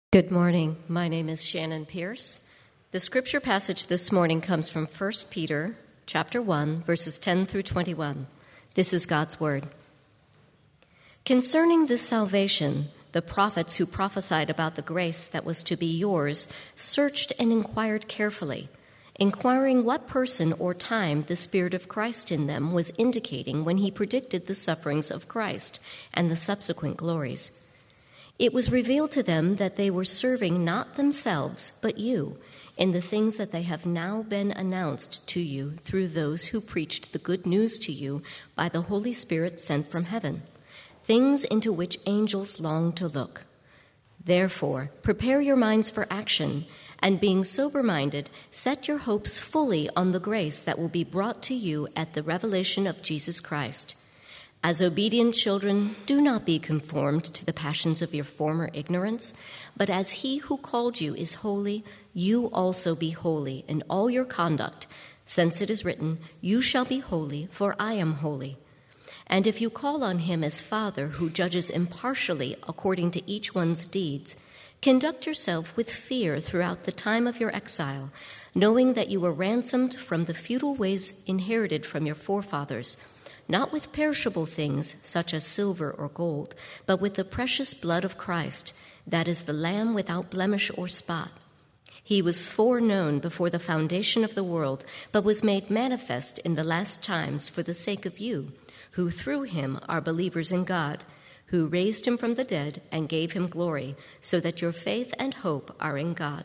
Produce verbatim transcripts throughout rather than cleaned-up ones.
Good morning. My name is Shannon Pierce. The scripture passage this morning comes from First Peter chapter one, verses ten through twenty-one. This is God's word. Concerning this salvation, the prophets who prophesied about the grace that was to be yours searched and inquired carefully, inquiring what person or time the Spirit of Christ in them was indicating when he predicted the sufferings of Christ and the subsequent glories. It was revealed to them that they were serving not themselves, but you, in the things that they have now been announced to you through those who preached the good news to you by the Holy Spirit sent from heaven, things into which angels long to look. Therefore, prepare your minds for action, and being sober-minded, set your hopes fully on the grace that will be brought to you at the revelation of Jesus Christ. As obedient children, do not be conformed to the passions of your former ignorance, but as he who called you is holy, you also be holy in all your conduct, since it is written, "You shall be holy, for I am holy." And if you call on him as Father, who judges impartially according to each one's deeds, conduct yourself with fear throughout the time of your exile, knowing that you were ransomed from the futile ways inherited from your forefathers, not with perishable things such as silver or gold, but with the precious blood of Christ, that is the Lamb without blemish or spot. He was foreknown before the foundation of the world, but was made manifest in the last times for the sake of you, who through him are believers in God, who raised him from the dead and gave him glory, so that your faith and hope are in God.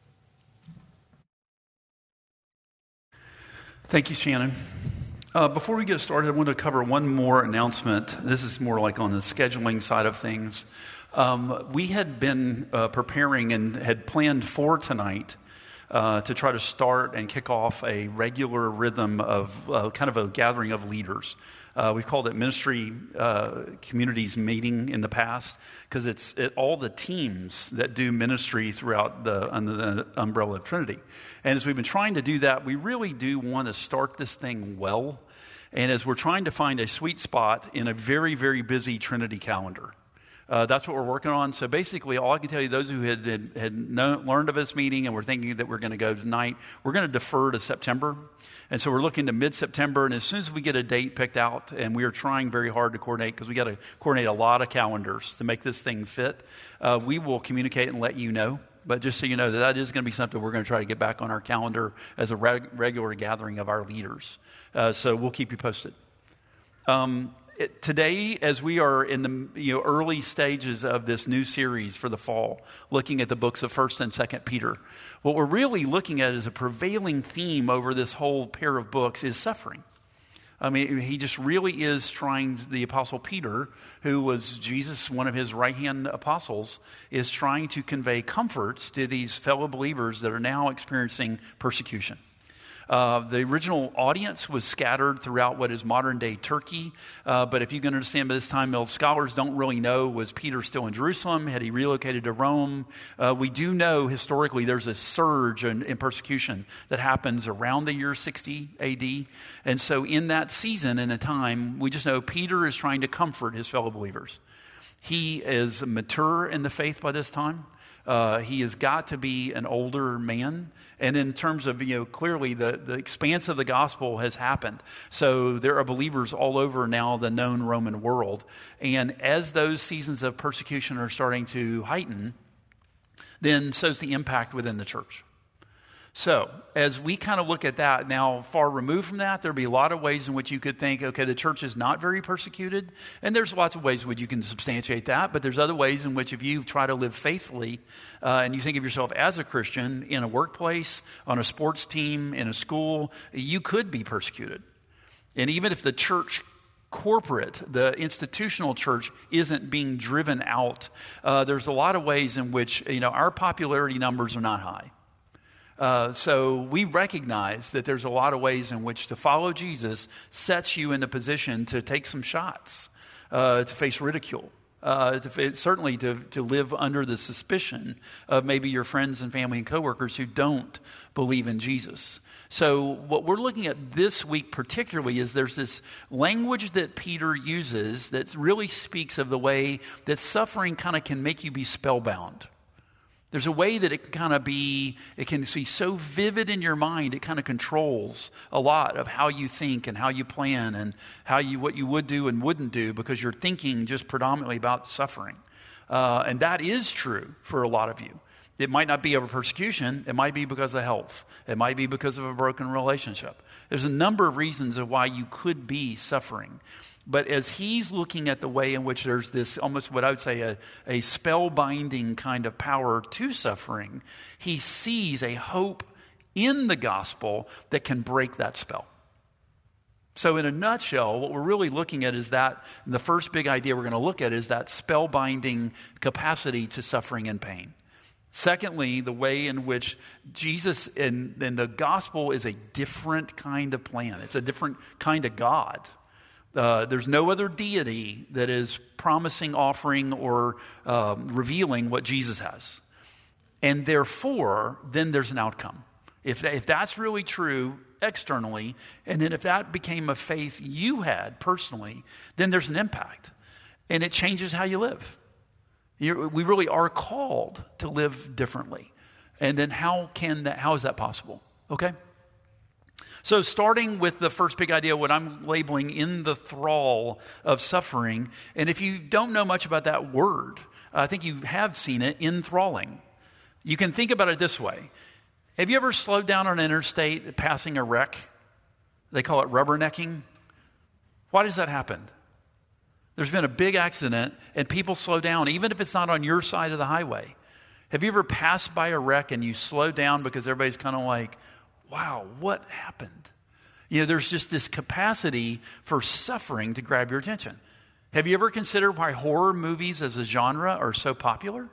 Thank you, Shannon. Uh, before we get started, I want to cover one more announcement. This is more like on the scheduling side of things. Um, we had been uh, preparing and had planned for tonight uh, to try to start and kick off a regular rhythm of uh, kind of a gathering of leaders. Uh, we've called it Ministry uh, Communities Meeting in the past because it's it, all the teams that do ministry throughout the under the umbrella of Trinity. And as we've been trying to do that, we really do want to start this thing well. And as we're trying to find a sweet spot in a very, very busy Trinity calendar. Uh, that's what we're working on. So basically, all I can tell you, those who had had, had known, learned of this meeting and were thinking that we're going to go tonight, we're going to defer to September. And so we're looking to mid-September. And as soon as we get a date picked out, and we are trying very hard to coordinate, because we got to coordinate a lot of calendars to make this thing fit, uh, we will communicate and let you know. But just so you know, that that is going to be something we're going to try to get back on our calendar as a reg- regular gathering of our leaders. Uh, so we'll keep you posted. Um, it, today, as we are in the you know, early stages of this new series for the fall, looking at the books of First and Second Peter, what we're really looking at as a prevailing theme over this whole pair of books is suffering. I mean, he just really is trying, the Apostle Peter, who was Jesus, one of his right-hand apostles, is trying to convey comfort to these fellow believers that are now experiencing persecution. Uh, the original audience was scattered throughout what is modern-day Turkey. Uh, but if you can understand by this time, most scholars don't really know, was Peter still in Jerusalem? Had he relocated to Rome? Uh, we do know historically there's a surge in, in persecution that happens around the year sixty A D. And so in that season and a time, we just know Peter is trying to comfort his fellow believers. He is mature in the faith by this time. Uh, he has got to be an older man. And in terms of, you know, clearly the, the expanse of the gospel has happened. So there are believers all over now the known Roman world. And as those seasons of persecution are starting to heighten, then so's the impact within the church. So as we kind of look at that now, far removed from that, there'll be a lot of ways in which you could think, okay, the church is not very persecuted. And there's lots of ways in which you can substantiate that. But there's other ways in which if you try to live faithfully uh, and you think of yourself as a Christian in a workplace, on a sports team, in a school, you could be persecuted. And even if the church corporate, the institutional church isn't being driven out, uh, there's a lot of ways in which, you know, our popularity numbers are not high. Uh, so we recognize that there's a lot of ways in which to follow Jesus sets you in a position to take some shots, uh, to face ridicule, uh, to, certainly to, to live under the suspicion of maybe your friends and family and coworkers who don't believe in Jesus. So what we're looking at this week particularly is there's this language that Peter uses that really speaks of the way that suffering kind of can make you be spellbound. There's a way that it can kind of be, it can be so vivid in your mind, it kind of controls a lot of how you think and how you plan and how you what you would do and wouldn't do because you're thinking just predominantly about suffering. Uh, and that is true for a lot of you. It might not be over persecution. It might be because of health. It might be because of a broken relationship. There's a number of reasons of why you could be suffering. But as he's looking at the way in which there's this almost what I would say a, a spellbinding kind of power to suffering, he sees a hope in the gospel that can break that spell. So in a nutshell, what we're really looking at is that the first big idea we're going to look at is that spellbinding capacity to suffering and pain. Secondly, the way in which Jesus and, and the gospel is a different kind of plan. It's a different kind of God. Uh, there's no other deity that is promising, offering, or uh, revealing what Jesus has. And therefore, then there's an outcome. If, if that's really true externally, and then if that became a faith you had personally, then there's an impact. And it changes how you live. You're, we really are called to live differently. And then how can that, how is that possible? Okay? So starting with the first big idea, what I'm labeling in the thrall of suffering. And if you don't know much about that word, I think you have seen it, enthralling. You can think about it this way. Have you ever slowed down on an interstate passing a wreck? They call it rubbernecking. Why does that happen? There's been a big accident and people slow down, even if it's not on your side of the highway. Have you ever passed by a wreck and you slow down because everybody's kind of like, wow, what happened? You know, there's just this capacity for suffering to grab your attention. Have you ever considered why horror movies as a genre are so popular?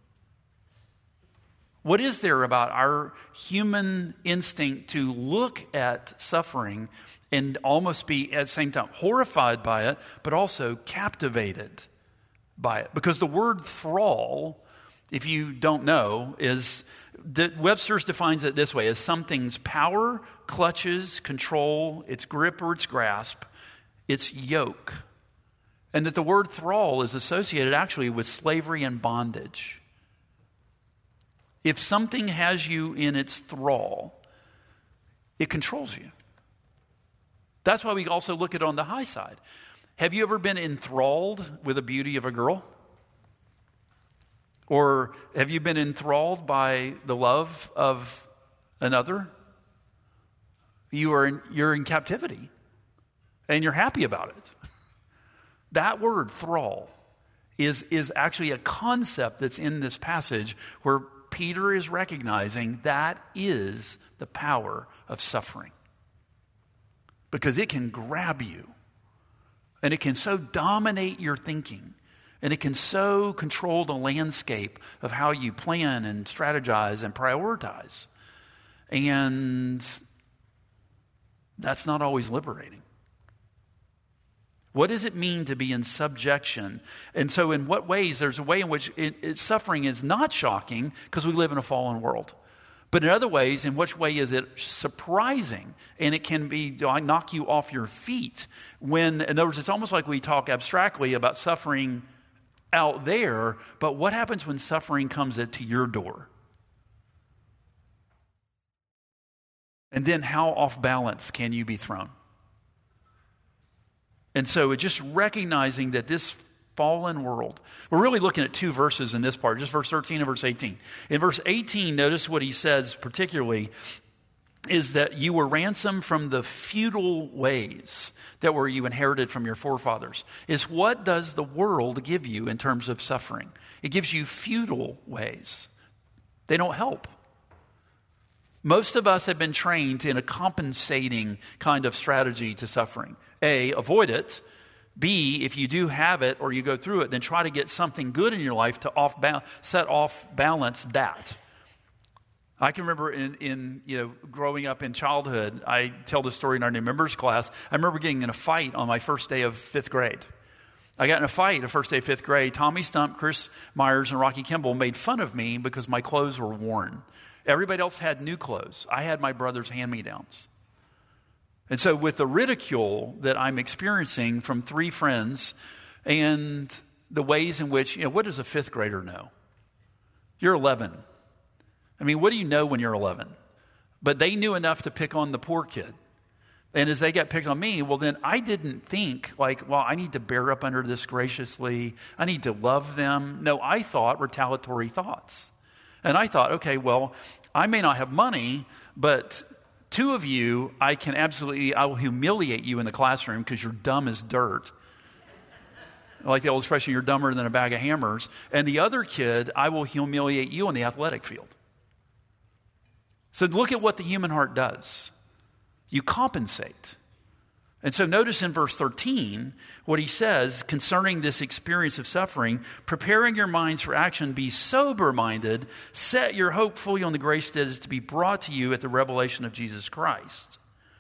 What is there about our human instinct to look at suffering and almost be at the same time horrified by it, but also captivated by it? Because the word thrall, if you don't know, is Webster's defines it this way: as something's power, clutches, control, its grip or its grasp, its yoke. And that the word thrall is associated actually with slavery and bondage. If something has you in its thrall, it controls you. That's why we also look at it on the high side. Have you ever been enthralled with the beauty of a girl? Or have you been enthralled by the love of another? You are in, you're in captivity, and you're happy about it. That word, thrall, is, is actually a concept that's in this passage where Peter is recognizing that is the power of suffering. Because it can grab you, and it can so dominate your thinking, and it can so control the landscape of how you plan and strategize and prioritize. And that's not always liberating. What does it mean to be in subjection? And so in what ways? There's a way in which it, it, suffering is not shocking because we live in a fallen world. But in other ways, in which way is it surprising? And it can be knock you off your feet. When, in other words, it's almost like we talk abstractly about suffering out there, but what happens when suffering comes to your door? And then how off balance can you be thrown? And so it's just recognizing that this fallen world, we're really looking at two verses in this part, just verse thirteen and verse eighteen. In verse eighteen, notice what he says particularly is that you were ransomed from the futile ways that were you inherited from your forefathers. Is what does the world give you in terms of suffering? It gives you futile ways. They don't help. Most of us have been trained in a compensating kind of strategy to suffering. A, avoid it. B, if you do have it or you go through it, then try to get something good in your life to off ba- set off balance that. I can remember in, in, you know, growing up in childhood, I tell this story in our new members class. I remember getting in a fight on my first day of fifth grade. I got in a fight the first day of fifth grade. Tommy Stump, Chris Myers, and Rocky Kimball made fun of me because my clothes were worn. Everybody else had new clothes. I had my brother's hand-me-downs. And so with the ridicule that I'm experiencing from three friends and the ways in which, you know, what does a fifth grader know? You're eleven. I mean, what do you know when you're eleven? But they knew enough to pick on the poor kid. And as they got picked on me, well, then I didn't think like, well, I need to bear up under this graciously. I need to love them. No, I thought retaliatory thoughts. And I thought, okay, well, I may not have money, but two of you, I can absolutely, I will humiliate you in the classroom because you're dumb as dirt. Like the old expression, you're dumber than a bag of hammers. And the other kid, I will humiliate you on the athletic field. So look at what the human heart does. You compensate. And so notice in verse thirteen what he says concerning this experience of suffering, preparing your minds for action, be sober-minded, set your hope fully on the grace that is to be brought to you at the revelation of Jesus Christ.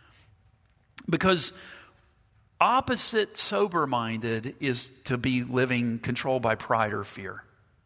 Because opposite sober-minded is to be living controlled by pride or fear.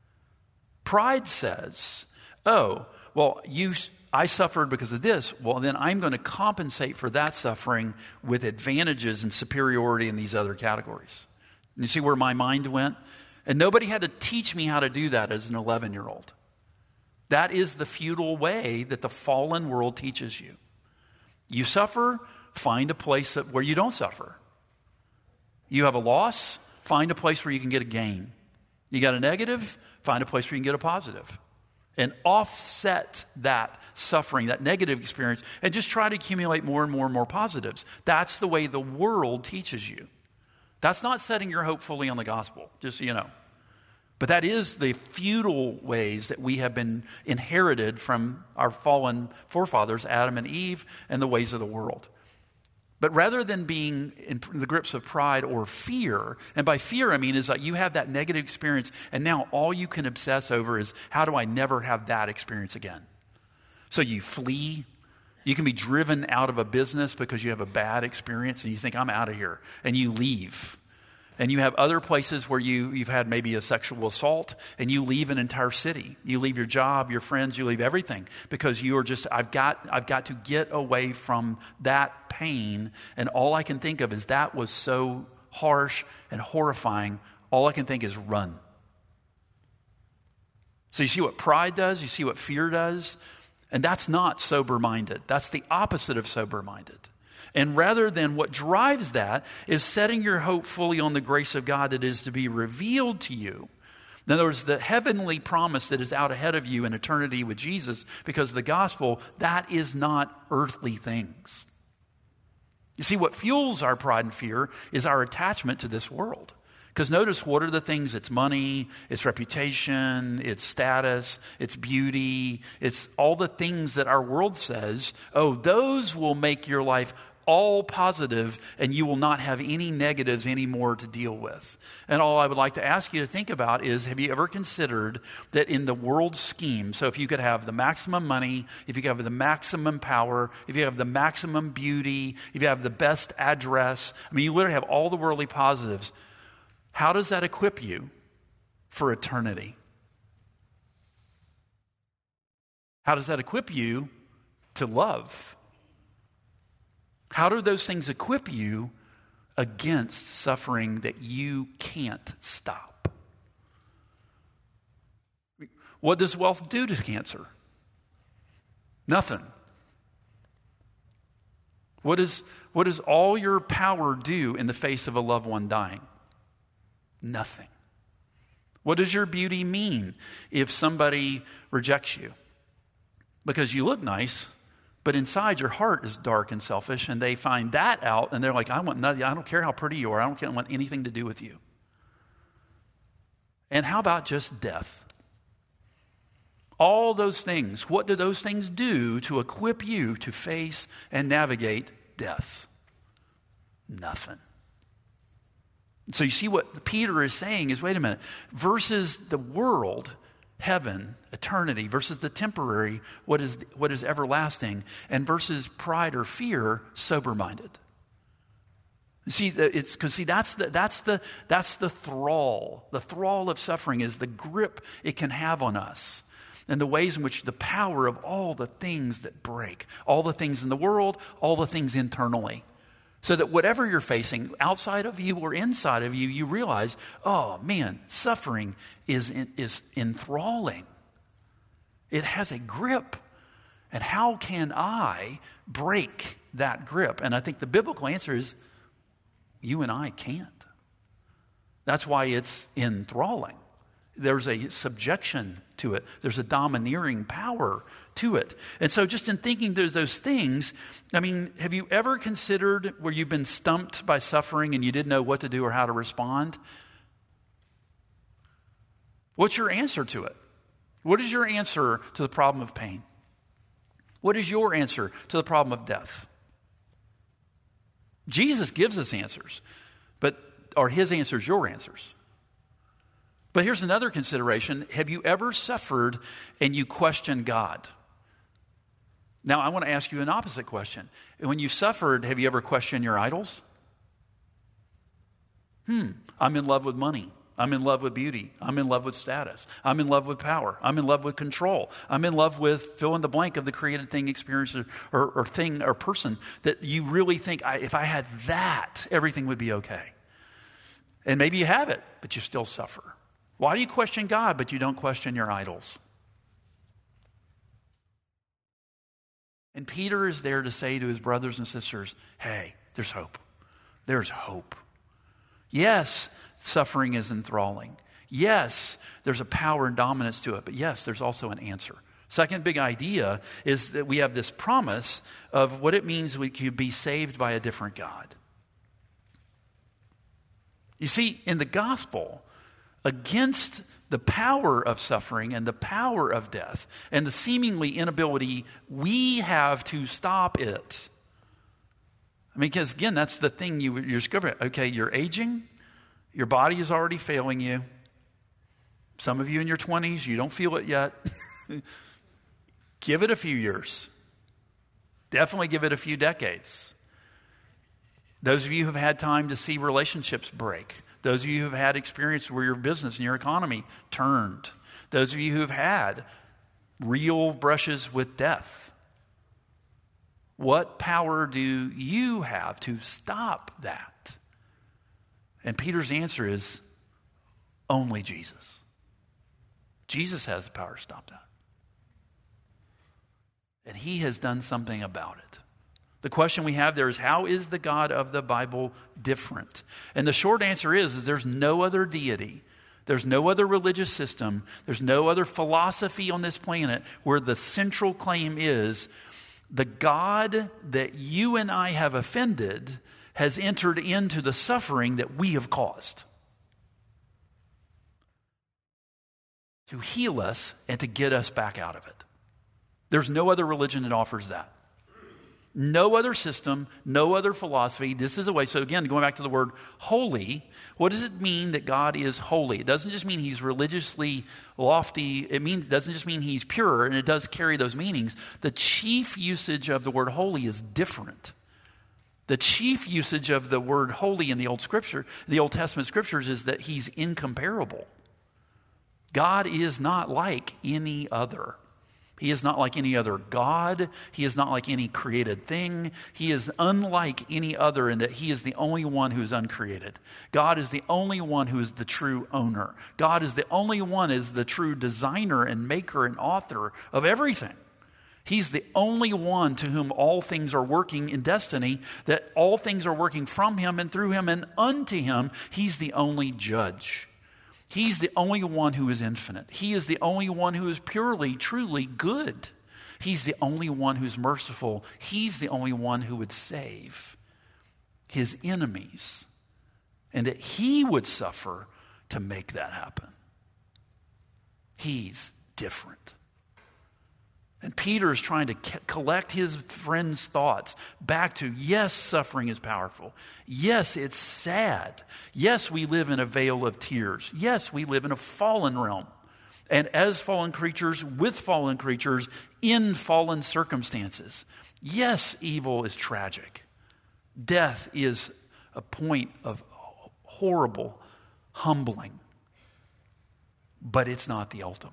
Pride says, oh, well, you... I suffered because of this. Well, then I'm going to compensate for that suffering with advantages and superiority in these other categories. You see where my mind went? And nobody had to teach me how to do that as an eleven-year-old. That is the futile way that the fallen world teaches you. You suffer, find a place where you don't suffer. You have a loss, find a place where you can get a gain. You got a negative, find a place where you can get a positive. And offset that suffering, that negative experience, and just try to accumulate more and more and more positives. That's the way the world teaches you. That's not setting your hope fully on the gospel, just so you know. But that is the futile ways that we have been inherited from our fallen forefathers, Adam and Eve, and the ways of the world. But rather than being in the grips of pride or fear, and by fear I mean is that you have that negative experience and now all you can obsess over is how do I never have that experience again? So you flee. You can be driven out of a business because you have a bad experience and you think I'm out of here and you leave. And you have other places where you, you've had maybe a sexual assault and you leave an entire city. You leave your job, your friends, you leave everything because you are just, I've got, I've got to get away from that pain. And all I can think of is that was so harsh and horrifying. All I can think is run. So you see what pride does? You see what fear does? And that's not sober-minded. That's the opposite of sober-minded. And rather than what drives that is setting your hope fully on the grace of God that is to be revealed to you. In other words, the heavenly promise that is out ahead of you in eternity with Jesus, because the gospel, that is not earthly things. You see, what fuels our pride and fear is our attachment to this world. Because notice, what are the things? It's money, it's reputation, it's status, it's beauty, it's all the things that our world says, oh, those will make your life all positive and you will not have any negatives anymore to deal with. And all I would like to ask you to think about is, have you ever considered that in the world scheme, so if you could have the maximum money, if you could have the maximum power, if you have the maximum beauty, if you have the best address, I mean, you literally have all the worldly positives. How does that equip you for eternity? How does that equip you to love? How do those things equip you against suffering that you can't stop? What does wealth do to cancer? Nothing. What is, what does all your power do in the face of a loved one dying? Nothing. What does your beauty mean if somebody rejects you? Because you look nice, but inside your heart is dark and selfish, and they find that out, and they're like, I want nothing. I don't care how pretty you are. I don't want anything to do with you. And how about just death? All those things, what do those things do to equip you to face and navigate death? Nothing. So you see what Peter is saying is, wait a minute, versus the world, heaven, eternity, versus the temporary, what is what is everlasting, and versus pride or fear, sober-minded. See, it's because see that's the that's the that's the thrall. The thrall of suffering is the grip it can have on us, and the ways in which the power of all the things that break, all the things in the world, all the things internally. So that whatever you're facing, outside of you or inside of you, you realize, oh man, suffering is is enthralling. It has a grip. And how can I break that grip? And I think the biblical answer is you and I can't. That's why it's enthralling. There's a subjection to it. There's a domineering power to it. And so just in thinking those, those things, I mean, have you ever considered where you've been stumped by suffering and you didn't know what to do or how to respond? What's your answer to it? What is your answer to the problem of pain? What is your answer to the problem of death? Jesus gives us answers, but are his answers your answers? But here's another consideration. Have you ever suffered and you question God? Now, I want to ask you an opposite question. When you suffered, have you ever questioned your idols? Hmm, I'm in love with money. I'm in love with beauty. I'm in love with status. I'm in love with power. I'm in love with control. I'm in love with fill in the blank of the created thing, experience, or, or thing or person that you really think, I, if I had that, everything would be okay. And maybe you have it, but you still suffer. Why do you question God, but you don't question your idols? And Peter is there to say to his brothers and sisters, hey, there's hope. There's hope. Yes, suffering is enthralling. Yes, there's a power and dominance to it, but yes, there's also an answer. Second big idea is that we have this promise of what it means we could be saved by a different God. You see, in the gospel, against the power of suffering and the power of death and the seemingly inability we have to stop it. I mean, because again, that's the thing you, you're discovering. Okay, you're aging. Your body is already failing you. Some of you in your twenties, you don't feel it yet. Give it a few years. Definitely give it a few decades. Those of you who have had time to see relationships break. Those of you who have had experience where your business and your economy turned. Those of you who have had real brushes with death. What power do you have to stop that? And Peter's answer is only Jesus. Jesus has the power to stop that. And he has done something about it. The question we have there is, how is the God of the Bible different? And the short answer is, is there's no other deity. There's no other religious system. There's no other philosophy on this planet where the central claim is the God that you and I have offended has entered into the suffering that we have caused to heal us and to get us back out of it. There's no other religion that offers that. No other system, no other philosophy. This is a way. So again, going back to the word holy, what does it mean that God is holy? It doesn't just mean he's religiously lofty. It means it doesn't just mean he's pure, and it does carry those meanings. The chief usage of the word holy is different. The chief usage of the word holy in the Old Scripture, the Old Testament Scriptures, is that he's incomparable. God is not like any other. He is not like any other God. He is not like any created thing. He is unlike any other in that he is the only one who is uncreated. God is the only one who is the true owner. God is the only one who is the true designer and maker and author of everything. He's the only one to whom all things are working in destiny, that all things are working from him and through him and unto him. He's the only judge. He's the only one who is infinite. He is the only one who is purely, truly good. He's the only one who's merciful. He's the only one who would save his enemies, and that he would suffer to make that happen. He's different. And Peter is trying to collect his friend's thoughts back to, yes, suffering is powerful. Yes, it's sad. Yes, we live in a vale of tears. Yes, we live in a fallen realm. And as fallen creatures, with fallen creatures, in fallen circumstances. Yes, evil is tragic. Death is a point of horrible humbling. But it's not the ultimate.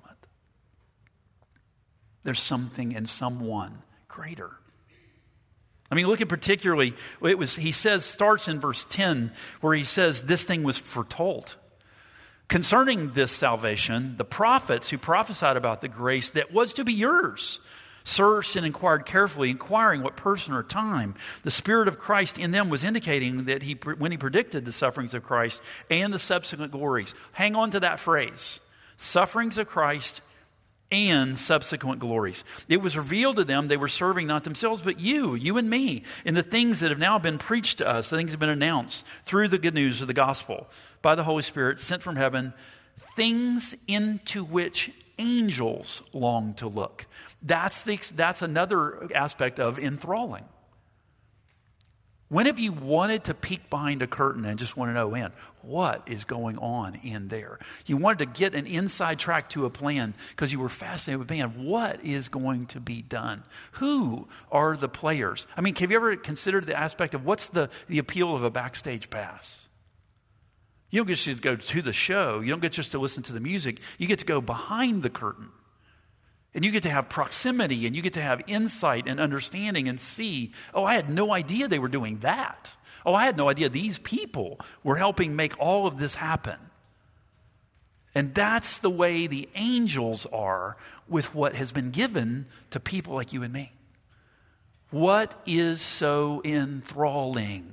There's something and someone greater. I mean, look at particularly, it was, he says, starts in verse ten, where he says, this thing was foretold. Concerning this salvation, the prophets who prophesied about the grace that was to be yours searched and inquired carefully, inquiring what person or time the Spirit of Christ in them was indicating that he, when he predicted the sufferings of Christ and the subsequent glories. Hang on to that phrase, sufferings of Christ and subsequent glories. It was revealed to them they were serving not themselves, but you, you and me, in the things that have now been preached to us, the things that have been announced through the good news of the gospel by the Holy Spirit sent from heaven, things into which angels long to look. That's the, that's another aspect of enthralling. When have you wanted to peek behind a curtain and just want to know, man, what is going on in there? You wanted to get an inside track to a plan because you were fascinated with, man, what is going to be done? Who are the players? I mean, have you ever considered the aspect of what's the, the appeal of a backstage pass? You don't get to go to the show. You don't get just to listen to the music. You get to go behind the curtain. And you get to have proximity, and you get to have insight and understanding and see, oh, I had no idea they were doing that. Oh, I had no idea these people were helping make all of this happen. And that's the way the angels are with what has been given to people like you and me. What is so enthralling?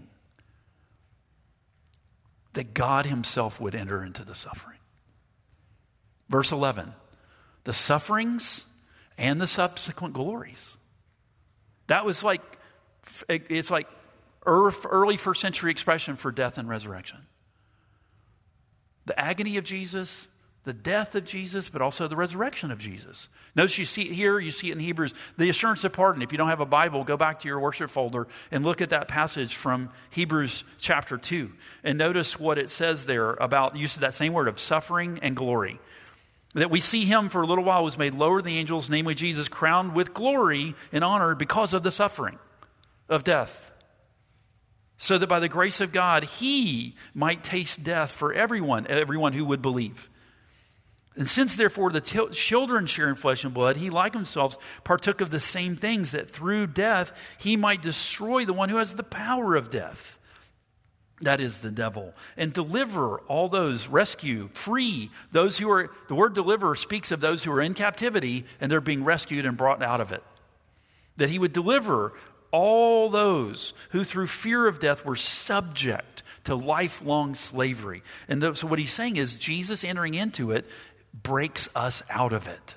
That God himself would enter into the suffering. Verse eleven, the sufferings and the subsequent glories. That was like, it's like early first century expression for death and resurrection. The agony of Jesus, the death of Jesus, but also the resurrection of Jesus. Notice you see it here, you see it in Hebrews. The assurance of pardon. If you don't have a Bible, go back to your worship folder and look at that passage from Hebrews chapter two. And notice what it says there about use of that same word of suffering and glory. That we see him for a little while was made lower than the angels, namely Jesus, crowned with glory and honor because of the suffering of death. So that by the grace of God, he might taste death for everyone, everyone who would believe. And since, therefore, the t- children share in flesh and blood, he, like himself, partook of the same things, that through death he might destroy the one who has the power of death. That is the devil. And deliver all those, rescue, free those who are, the word deliver speaks of those who are in captivity and they're being rescued and brought out of it. That he would deliver all those who through fear of death were subject to lifelong slavery. And th- so what he's saying is Jesus entering into it breaks us out of it.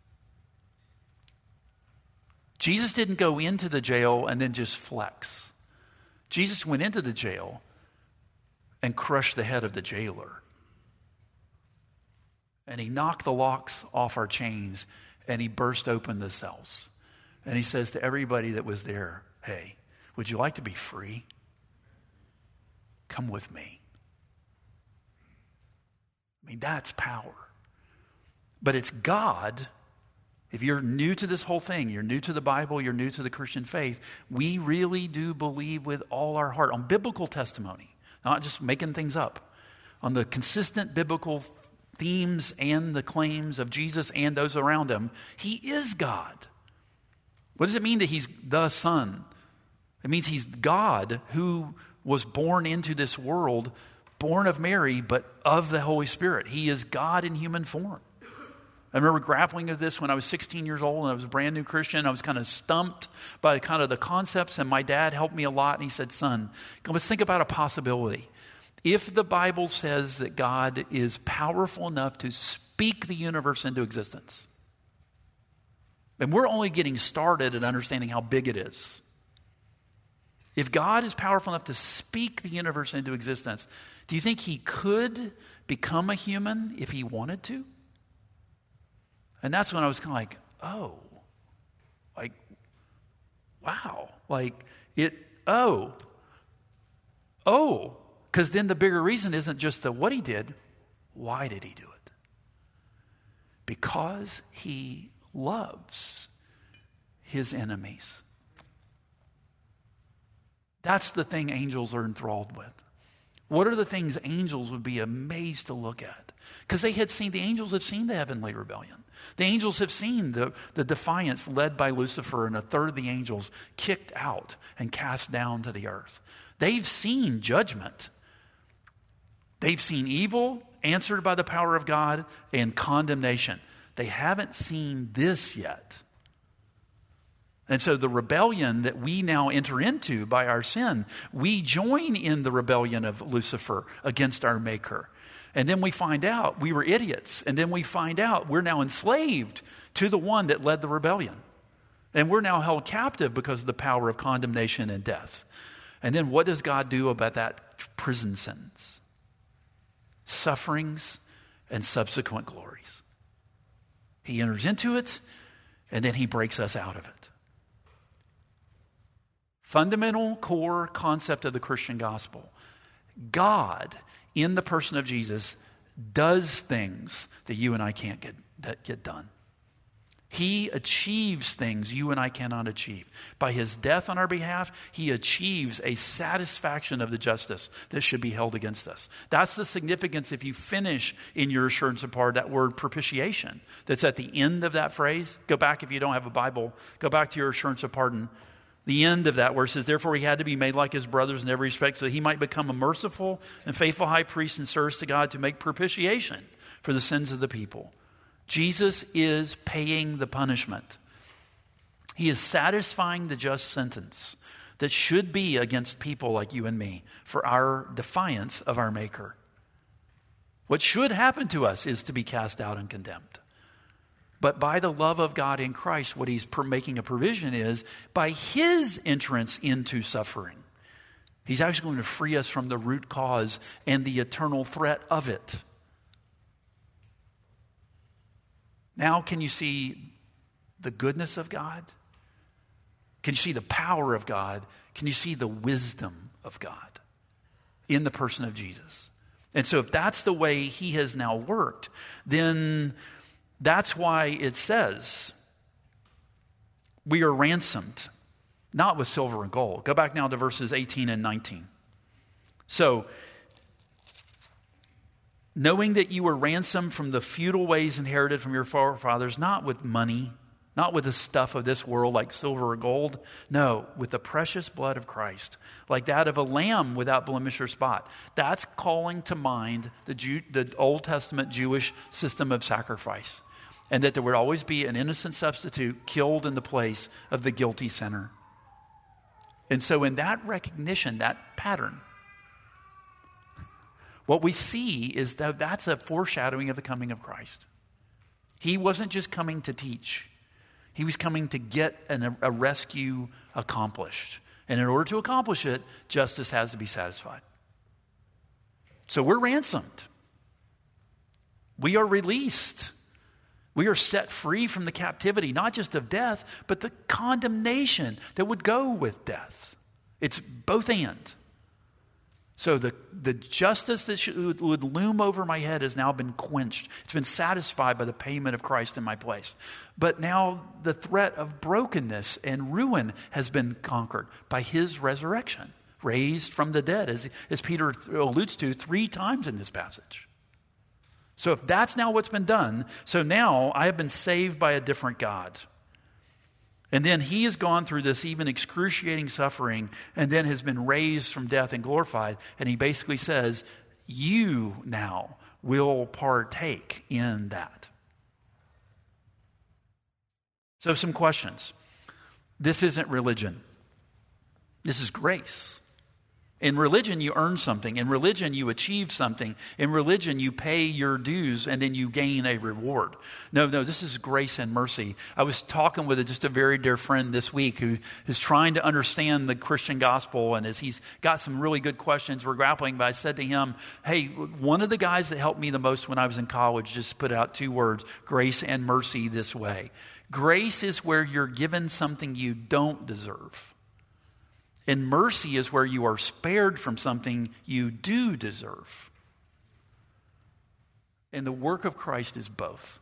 Jesus didn't go into the jail and then just flex. Jesus went into the jail and crushed the head of the jailer. And he knocked the locks off our chains and he burst open the cells. And he says to everybody that was there, hey, would you like to be free? Come with me. I mean, that's power. But it's God. If you're new to this whole thing, you're new to the Bible, you're new to the Christian faith, we really do believe with all our heart on biblical testimony. Not just making things up. On the consistent biblical themes and the claims of Jesus and those around him, he is God. What does it mean that he's the Son? It means he's God who was born into this world, born of Mary, but of the Holy Spirit. He is God in human form. I remember grappling with this when I was sixteen years old and I was a brand new Christian. I was kind of stumped by kind of the concepts, and my dad helped me a lot. And he said, son, let's think about a possibility. If the Bible says that God is powerful enough to speak the universe into existence, and we're only getting started at understanding how big it is. If God is powerful enough to speak the universe into existence, do you think he could become a human if he wanted to? And that's when I was kind of like, oh, like, wow, like it, oh, oh, because then the bigger reason isn't just the what he did, why did he do it? Because he loves his enemies. That's the thing angels are enthralled with. What are the things angels would be amazed to look at? Because they had seen, the angels have seen the heavenly rebellion. The angels have seen the, the defiance led by Lucifer and a third of the angels kicked out and cast down to the earth. They've seen judgment. They've seen evil answered by the power of God and condemnation. They haven't seen this yet. And so the rebellion that we now enter into by our sin, we join in the rebellion of Lucifer against our Maker. And then we find out we were idiots. And then we find out we're now enslaved to the one that led the rebellion. And we're now held captive because of the power of condemnation and death. And then what does God do about that prison sentence? Sufferings and subsequent glories. He enters into it, and then he breaks us out of it. Fundamental core concept of the Christian gospel. God, in the person of Jesus, does things that you and I can't get, that get done. He achieves things you and I cannot achieve. By his death on our behalf, he achieves a satisfaction of the justice that should be held against us. That's the significance, if you finish in your assurance of pardon, that word propitiation that's at the end of that phrase. Go back, if you don't have a Bible, go back to your assurance of pardon. The end of that where it says, therefore he had to be made like his brothers in every respect so that he might become a merciful and faithful high priest in service to God to make propitiation for the sins of the people. Jesus is paying the punishment. He is satisfying the just sentence that should be against people like you and me for our defiance of our Maker. What should happen to us is to be cast out and condemned. But by the love of God in Christ, what he's making a provision is by his entrance into suffering. He's actually going to free us from the root cause and the eternal threat of it. Now, can you see the goodness of God? Can you see the power of God? Can you see the wisdom of God in the person of Jesus? And so if that's the way he has now worked, then that's why it says we are ransomed, not with silver and gold. Go back now to verses eighteen and nineteen. So, knowing that you were ransomed from the futile ways inherited from your forefathers, not with money, not with the stuff of this world like silver or gold. No, with the precious blood of Christ, like that of a lamb without blemish or spot. That's calling to mind the, Jew, the Old Testament Jewish system of sacrifice. And that there would always be an innocent substitute killed in the place of the guilty sinner. And so in that recognition, that pattern, what we see is that that's a foreshadowing of the coming of Christ. He wasn't just coming to teach. He was coming to get an, a rescue accomplished. And in order to accomplish it, justice has to be satisfied. So we're ransomed. We are released. We are set free from the captivity, not just of death, but the condemnation that would go with death. It's both and. So the, the justice that should, would loom over my head has now been quenched. It's been satisfied by the payment of Christ in my place. But now the threat of brokenness and ruin has been conquered by his resurrection, raised from the dead, as, as Peter alludes to three times in this passage. So if that's now what's been done, so now I have been saved by a different God. And then he has gone through this even excruciating suffering and then has been raised from death and glorified. And he basically says, you now will partake in that. So some questions. This isn't religion. This is grace. In religion, you earn something. In religion, you achieve something. In religion, you pay your dues and then you gain a reward. No, no, this is grace and mercy. I was talking with a, just a very dear friend this week who is trying to understand the Christian gospel. And as he's got some really good questions we're grappling, but I said to him, hey, one of the guys that helped me the most when I was in college just put out two words, grace and mercy this way. Grace is where you're given something you don't deserve. And mercy is where you are spared from something you do deserve. And the work of Christ is both.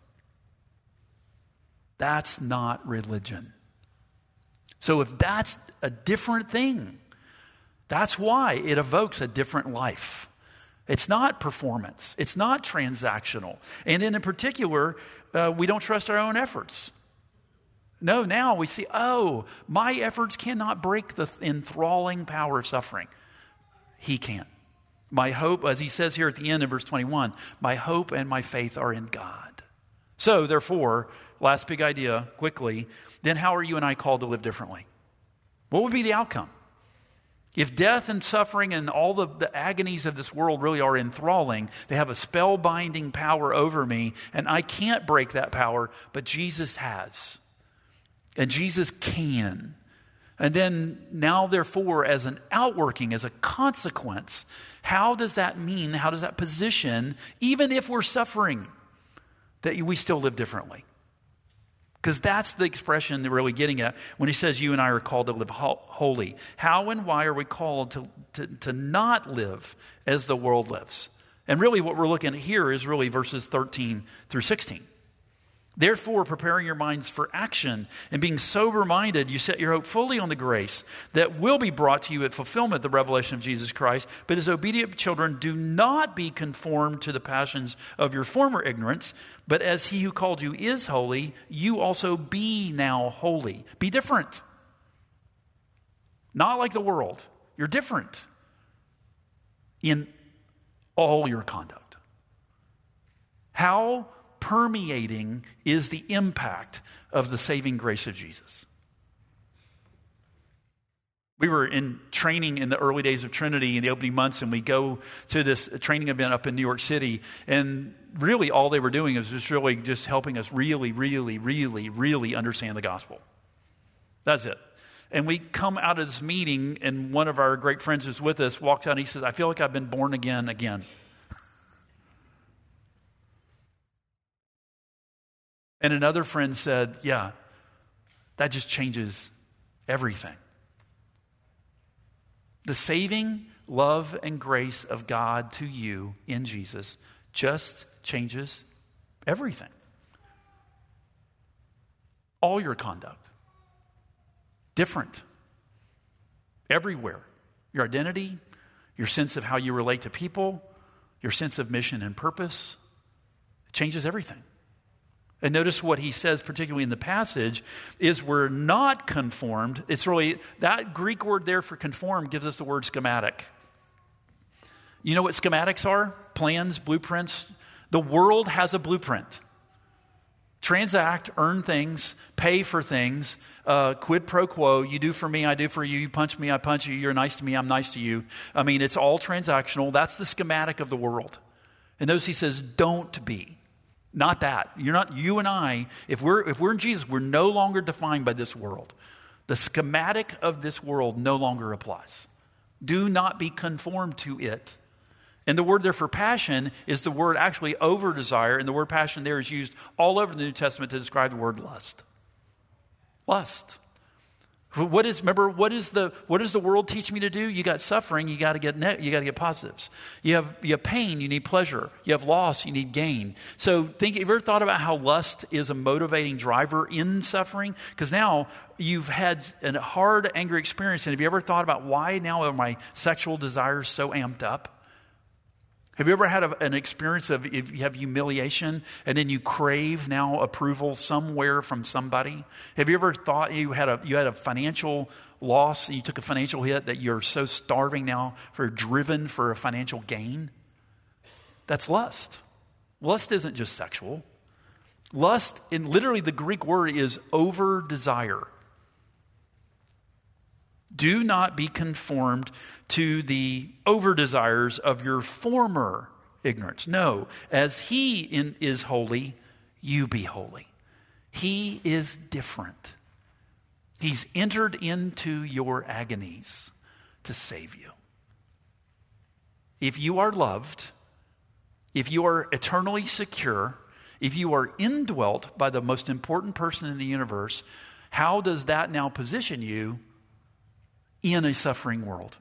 That's not religion. So if that's a different thing, that's why it evokes a different life. It's not performance. It's not transactional. And then in particular, uh, we don't trust our own efforts. No, now we see, oh, my efforts cannot break the enthralling power of suffering. He can. My hope, as he says here at the end of verse twenty-one, my hope and my faith are in God. So, therefore, last big idea, quickly, then how are you and I called to live differently? What would be the outcome? If death and suffering and all the, the agonies of this world really are enthralling, they have a spellbinding power over me, and I can't break that power, but Jesus has. And Jesus can. And then now, therefore, as an outworking, as a consequence, how does that mean, how does that position, even if we're suffering, that we still live differently? Because that's the expression they're really getting at when he says you and I are called to live ho- holy. How and why are we called to, to, to not live as the world lives? And really what we're looking at here is really verses thirteen through sixteen. Therefore, preparing your minds for action and being sober-minded, you set your hope fully on the grace that will be brought to you at fulfillment, the revelation of Jesus Christ. But as obedient children, do not be conformed to the passions of your former ignorance, but as he who called you is holy, you also be now holy. Be different. Not like the world. You're different in all your conduct. How permeating is the impact of the saving grace of Jesus? We were in training in the early days of Trinity in the opening months, and we go to this training event up in New York City, and really all they were doing is just really just helping us really, really, really, really understand the gospel. That's it. And we come out of this meeting, and one of our great friends who's with us walks out and he says, I feel like I've been born again again. And another friend said, yeah, that just changes everything. The saving love and grace of God to you in Jesus just changes everything. All your conduct. Different. Everywhere. Your identity, your sense of how you relate to people, your sense of mission and purpose. It changes everything. And notice what he says, particularly in the passage, is we're not conformed. It's really, that Greek word there for conform gives us the word schematic. You know what schematics are? Plans, blueprints. The world has a blueprint. Transact, earn things, pay for things, uh, quid pro quo. You do for me, I do for you. You punch me, I punch you. You're nice to me, I'm nice to you. I mean, it's all transactional. That's the schematic of the world. And notice he says, don't be. Not that. You're not, you and I, if we're, if we're in Jesus, we're no longer defined by this world. The schematic of this world no longer applies. Do not be conformed to it. And the word there for passion is the word actually over desire, and the word passion there is used all over the New Testament to describe the word lust. Lust. What is, remember, what is the, what does the world teach me to do? You got suffering, you got to get, ne- you got to get positives. You have, you have pain, you need pleasure. You have loss, you need gain. So think, have you ever thought about how lust is a motivating driver in suffering? Because now you've had a hard, angry experience, and have you ever thought about why now are my sexual desires so amped up? Have you ever had a, an experience of if you have humiliation and then you crave now approval somewhere from somebody? Have you ever thought you had a you had a financial loss and you took a financial hit that you're so starving now for driven for a financial gain? That's lust. Lust isn't just sexual. Lust, in literally the Greek word is over desire. Do not be conformed to the over desires of your former ignorance. No, as he in, is holy, you be holy. He is different. He's entered into your agonies to save you. If you are loved, if you are eternally secure, if you are indwelt by the most important person in the universe, how does that now position you in a suffering world?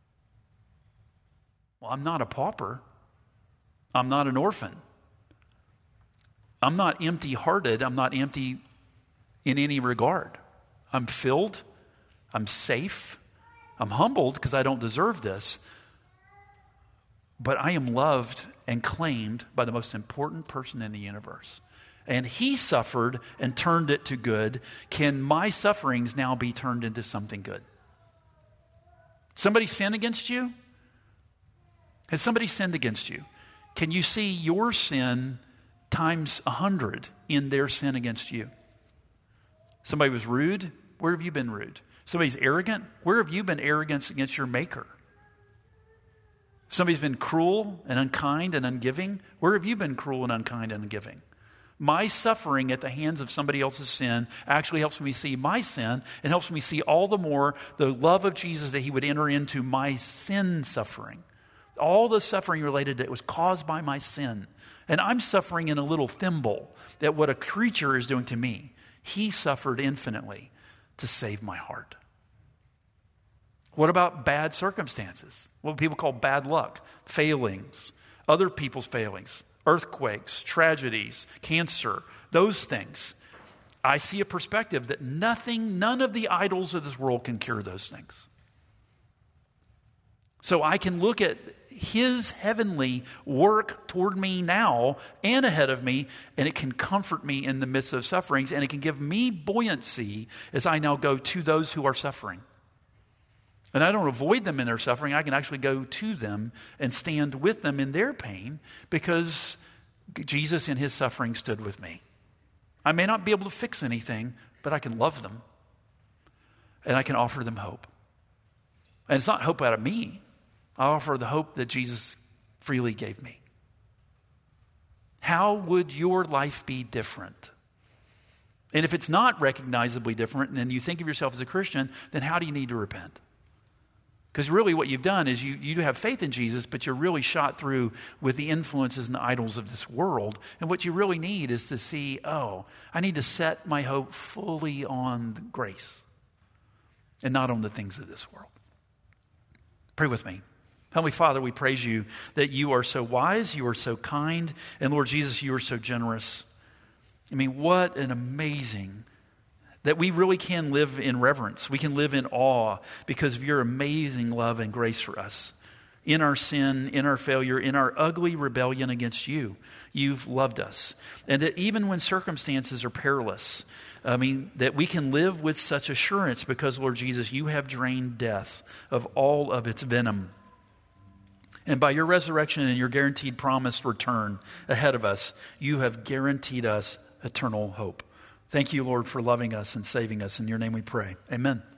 Well, I'm not a pauper. I'm not an orphan. I'm not empty-hearted. I'm not empty in any regard. I'm filled. I'm safe. I'm humbled because I don't deserve this. But I am loved and claimed by the most important person in the universe. And he suffered and turned it to good. Can my sufferings now be turned into something good? Somebody sin against you? Has somebody sinned against you? Can you see your sin times a hundred in their sin against you? Somebody was rude. Where have you been rude? Somebody's arrogant. Where have you been arrogant against your Maker? Somebody's been cruel and unkind and ungiving. Where have you been cruel and unkind and ungiving? My suffering at the hands of somebody else's sin actually helps me see my sin and helps me see all the more the love of Jesus that he would enter into my sin suffering. All the suffering related that was caused by my sin. And I'm suffering in a little thimble that what a creature is doing to me. He suffered infinitely to save my heart. What about bad circumstances? What people call bad luck, failings, other people's failings, earthquakes, tragedies, cancer, those things. I see a perspective that nothing, none of the idols of this world can cure those things. So I can look at his heavenly work toward me now and ahead of me, and it can comfort me in the midst of sufferings, and it can give me buoyancy as I now go to those who are suffering. And I don't avoid them in their suffering. I can actually go to them and stand with them in their pain because Jesus in his suffering stood with me. I may not be able to fix anything, but I can love them and I can offer them hope. And it's not hope out of me. I offer the hope that Jesus freely gave me. How would your life be different? And if it's not recognizably different, and then you think of yourself as a Christian, then how do you need to repent? Because really what you've done is you, you have faith in Jesus, but you're really shot through with the influences and the idols of this world. And what you really need is to see, oh, I need to set my hope fully on grace and not on the things of this world. Pray with me. Heavenly Father, we praise you that you are so wise, you are so kind, and Lord Jesus, you are so generous. I mean, what an amazing, that we really can live in reverence. We can live in awe because of your amazing love and grace for us. In our sin, in our failure, in our ugly rebellion against you, you've loved us. And that even when circumstances are perilous, I mean, that we can live with such assurance because, Lord Jesus, you have drained death of all of its venom. And by your resurrection and your guaranteed promised return ahead of us, you have guaranteed us eternal hope. Thank you, Lord, for loving us and saving us. In your name we pray. Amen.